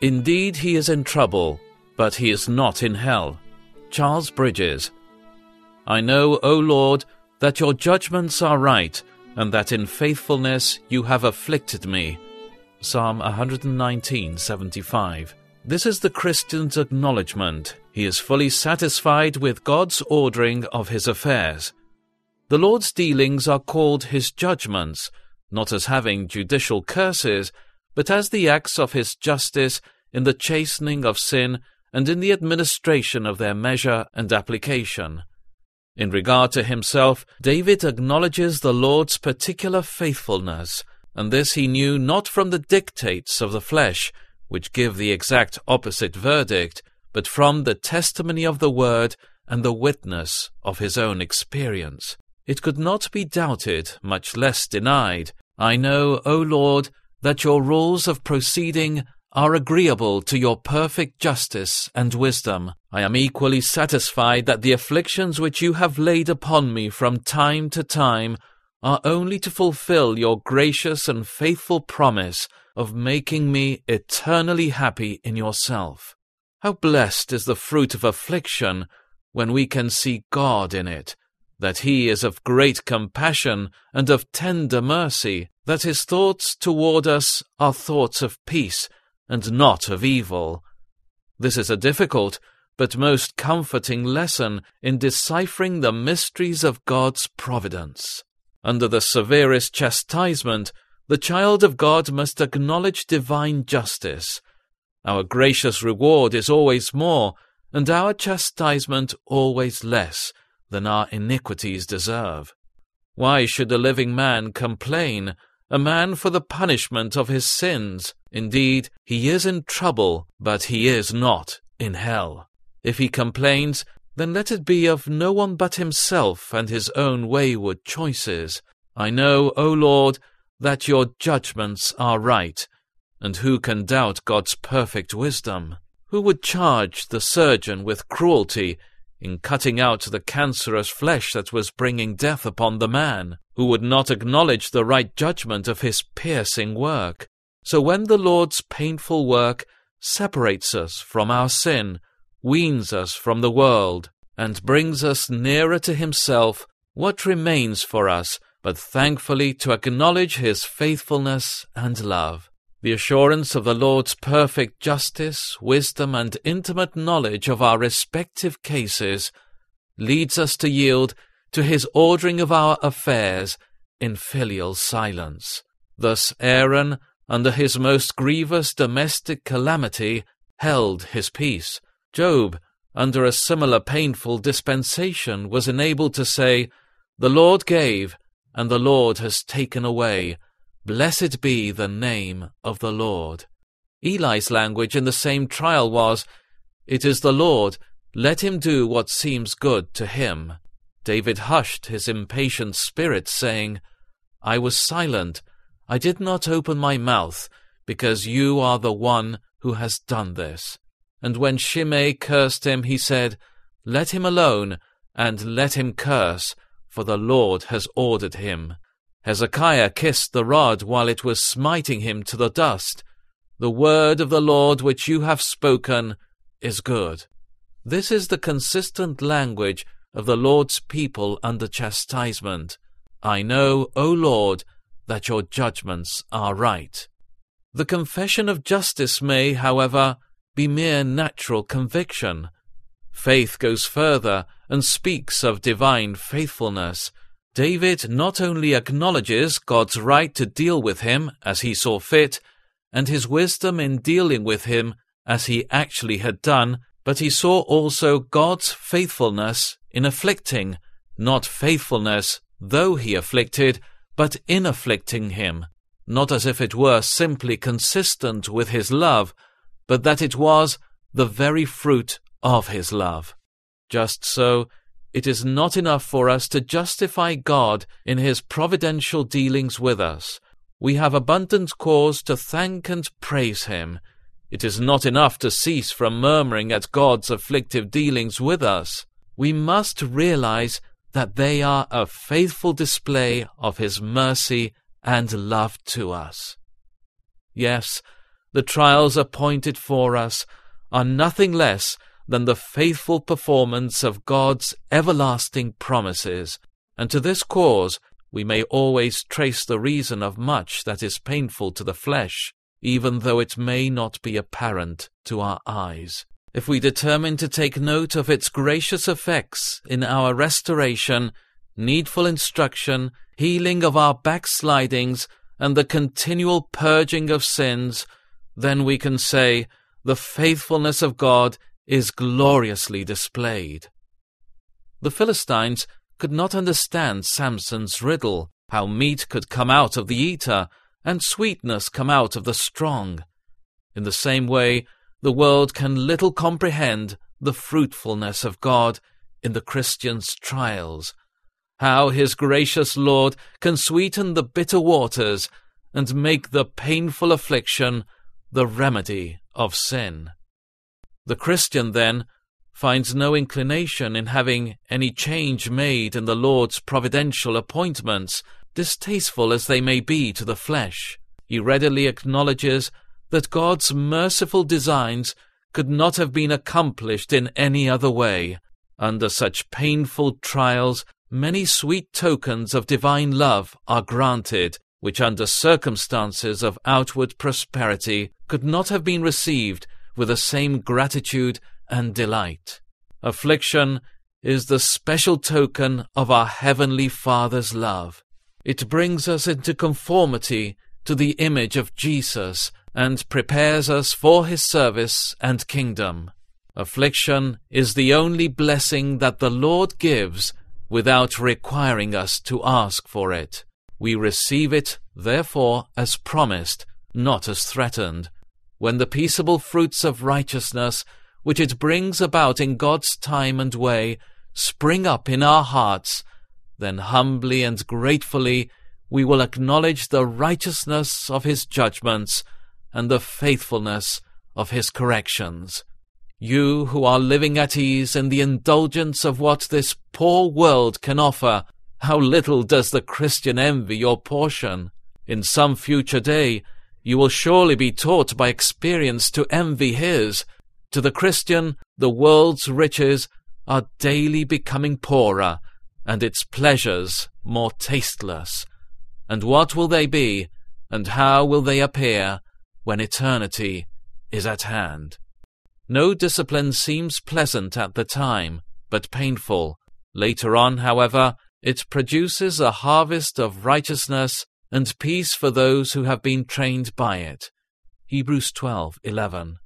Indeed, he is in trouble, but he is not in hell. Charles Bridges. I know, O Lord, that your judgments are right, and that in faithfulness you have afflicted me. Psalm 119:75. This is the Christian's acknowledgement. He is fully satisfied with God's ordering of his affairs. The Lord's dealings are called his judgments, not as having judicial curses, but as the acts of his justice in the chastening of sin and in the administration of their measure and application. In regard to himself, David acknowledges the Lord's particular faithfulness, and this he knew not from the dictates of the flesh, which give the exact opposite verdict, but from the testimony of the Word and the witness of his own experience. It could not be doubted, much less denied. I know, O Lord, that your rules of proceeding are agreeable to your perfect justice and wisdom. I am equally satisfied that the afflictions which you have laid upon me from time to time are only to fulfill your gracious and faithful promise of making me eternally happy in yourself. How blessed is the fruit of affliction when we can see God in it, that he is of great compassion and of tender mercy, that his thoughts toward us are thoughts of peace and not of evil. This is a difficult but most comforting lesson in deciphering the mysteries of God's providence. Under the severest chastisement, the child of God must acknowledge divine justice. Our gracious reward is always more, and our chastisement always less than our iniquities deserve. Why should a living man complain, a man for the punishment of his sins? Indeed, he is in trouble, but he is not in hell. If he complains, then let it be of no one but himself and his own wayward choices. I know, O Lord, that your judgments are right, and who can doubt God's perfect wisdom? Who would charge the surgeon with cruelty in cutting out the cancerous flesh that was bringing death upon the man? Who would not acknowledge the right judgment of his piercing work? So when the Lord's painful work separates us from our sin, weans us from the world, and brings us nearer to himself, what remains for us but thankfully to acknowledge his faithfulness and love? The assurance of the Lord's perfect justice, wisdom, and intimate knowledge of our respective cases leads us to yield to his ordering of our affairs in filial silence. Thus Aaron, under his most grievous domestic calamity, held his peace. Job, under a similar painful dispensation, was enabled to say, "The Lord gave, and the Lord has taken away. Blessed be the name of the Lord." Eli's language in the same trial was, "It is the Lord, let him do what seems good to him." David hushed his impatient spirit, saying, "I was silent, I did not open my mouth, because you are the one who has done this." And when Shimei cursed him, he said, "Let him alone, and let him curse, for the Lord has ordered him." Hezekiah kissed the rod while it was smiting him to the dust. "The word of the Lord which you have spoken is good." This is the consistent language of the Lord's people under chastisement. I know, O Lord, that your judgments are right. The confession of justice may, however, be mere natural conviction. Faith goes further and speaks of divine faithfulness. David not only acknowledges God's right to deal with him as he saw fit, and his wisdom in dealing with him as he actually had done, but he saw also God's faithfulness in afflicting, not faithfulness though he afflicted, but in afflicting him, not as if it were simply consistent with his love, but that it was the very fruit of his love. Just so, it is not enough for us to justify God in his providential dealings with us. We have abundant cause to thank and praise him. It is not enough to cease from murmuring at God's afflictive dealings with us. We must realize that they are a faithful display of his mercy and love to us. Yes, the trials appointed for us are nothing less than the faithful performance of God's everlasting promises, and to this cause we may always trace the reason of much that is painful to the flesh, even though it may not be apparent to our eyes. If we determine to take note of its gracious effects in our restoration, needful instruction, healing of our backslidings, and the continual purging of sins, then we can say, the faithfulness of God is gloriously displayed. The Philistines could not understand Samson's riddle, how meat could come out of the eater, and sweetness come out of the strong. In the same way, the world can little comprehend the fruitfulness of God in the Christian's trials, how his gracious Lord can sweeten the bitter waters and make the painful affliction the remedy of sin. The Christian, then, finds no inclination in having any change made in the Lord's providential appointments, distasteful as they may be to the flesh. He readily acknowledges that God's merciful designs could not have been accomplished in any other way. Under such painful trials, many sweet tokens of divine love are granted, which under circumstances of outward prosperity could not have been received with the same gratitude and delight. Affliction is the special token of our Heavenly Father's love. It brings us into conformity to the image of Jesus and prepares us for his service and kingdom. Affliction is the only blessing that the Lord gives without requiring us to ask for it. We receive it, therefore, as promised, not as threatened. When the peaceable fruits of righteousness, which it brings about in God's time and way, spring up in our hearts, then humbly and gratefully we will acknowledge the righteousness of his judgments and the faithfulness of his corrections. You who are living at ease in the indulgence of what this poor world can offer, how little does the Christian envy your portion! In some future day you will surely be taught by experience to envy his. To the Christian, the world's riches are daily becoming poorer, and its pleasures more tasteless. And what will they be, and how will they appear, when eternity is at hand? No discipline seems pleasant at the time, but painful. Later on, however, it produces a harvest of righteousness and peace for those who have been trained by it. Hebrews 12:11.